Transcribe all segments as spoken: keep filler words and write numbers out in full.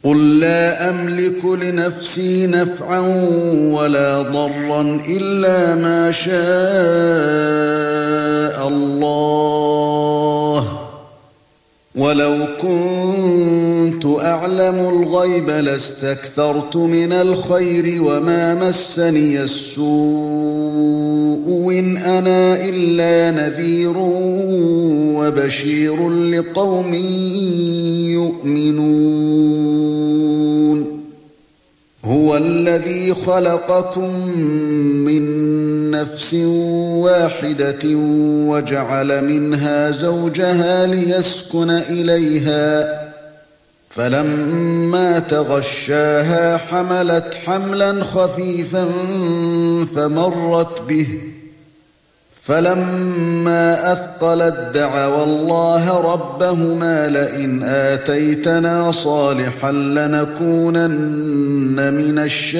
قُل لَّا أَمْلِكُ لِنَفْسِي نَفْعًا وَلَا ضَرًّا إِلَّا مَا شَاءَ اللَّهُ وَلَوْ كُنتُ أَعْلَمُ الْغَيْبَ لَاسْتَكْثَرْتُ مِنَ الْخَيْرِ وَمَا مَسَّنِيَ السُّوءُ إِنْ أَنَا إِلَّا نَذِيرٌ وَبَشِيرٌ لِقَوْمٍ يُؤْمِنُونَ هُوَ الَّذِي خَلَقَكُم مِّن نَّفْسٍ وَاحِدَةٍ وَجَعَلَ مِنْهَا زَوْجَهَا لِيَسْكُنَ إِلَيْهَا فَلَمَّا تَغَشَّاهَا حَمَلَتْ حَمْلًا خَفِيفًا فَمَرَّتْ بِهِ فَلَمَّا أَثْقَلَت دَّعَوَا اللَّهَ رَبَّهُمَا لَئِنْ آتَيْتَنَا صَالِحًا لَّنَكُونَنَّ مِنَ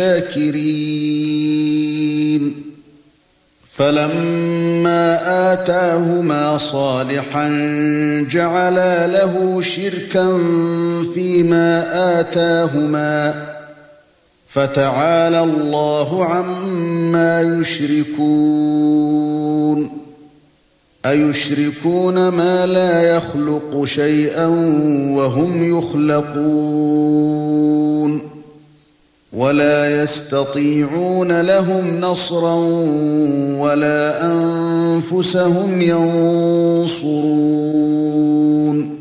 الشَّاكِرِينَ فَلَمَّا آتَاهُمَا صَالِحًا جَعَلَا لَهُ شِرْكًا فِيمَا آتَاهُمَا فَتَعَالَى اللَّهُ عَمَّا يُشْرِكُونَ أَيُشْرِكُونَ مَا لَا يَخْلُقُ شَيْئًا وَهُمْ يُخْلَقُونَ وَلَا يَسْتَطِيعُونَ لَهُمْ نَصْرًا وَلَا أَنفُسَهُمْ يَنصُرُونَ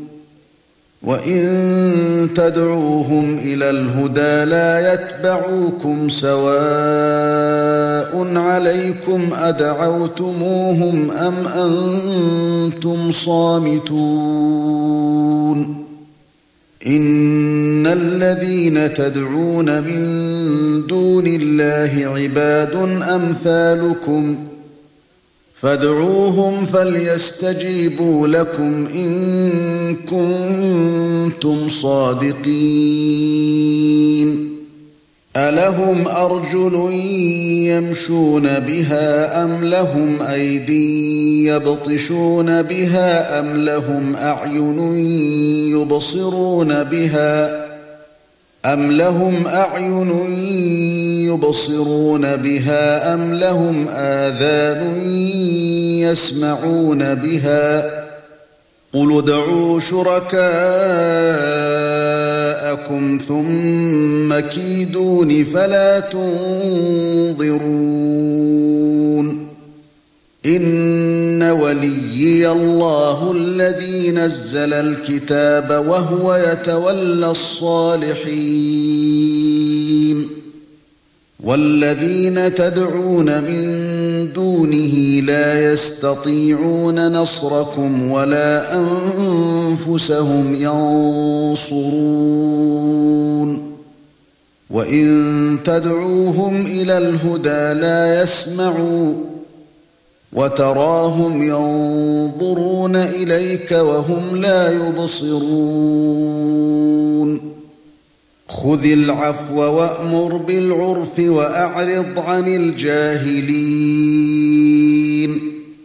وَإِن تَدْعُوهُمْ إِلَى الْهُدَى لَا يَتَّبِعُوكُمْ سَوَاءٌ عَلَيْكُمْ أَدْعَوْتُمُوهُمْ أَمْ أَنْتُمْ صَامِتُونَ إِنَّ الَّذِينَ تَدْعُونَ مِن دُونِ اللَّهِ عِبَادٌ أَمْثَالُكُمْ فادعوهم فليستجيبوا لكم إن كنتم صادقين ألهم أرجل يمشون بها أم لهم أيدي يبطشون بها أم لهم أعين يبصرون بها أَمْ لَهُمْ أَعْيُنٌ يُبْصِرُونَ بِهَا أَمْ لَهُمْ آذَانٌ يَسْمَعُونَ بِهَا قُلِ ادْعُوا شُرَكَاءَكُمْ ثُمَّ كِيدُونِ فَلَا تُنظِرُونَ إِنَّ وَلِيِّيَ اللَّهُ الَّذِي نَزَّلَ الْكِتَابَ وَهُوَ يَتَوَلَّى الصَّالِحِينَ وَالَّذِينَ تَدْعُونَ مِن دُونِهِ لَا يَسْتَطِيعُونَ نَصْرَكُمْ وَلَا أَنفُسَهُمْ يَنصُرُونَ وَإِن تَدْعُوهُمْ إِلَى الْهُدَى لَا يَسْمَعُوا وَتَرَاهُمْ يَنظُرُونَ إِلَيْكَ وَهُمْ لَا يُبْصِرُونَ خُذِ الْعَفْوَ وَأْمُرْ بِالْعُرْفِ وَأَعْرِضْ عَنِ الْجَاهِلِينَ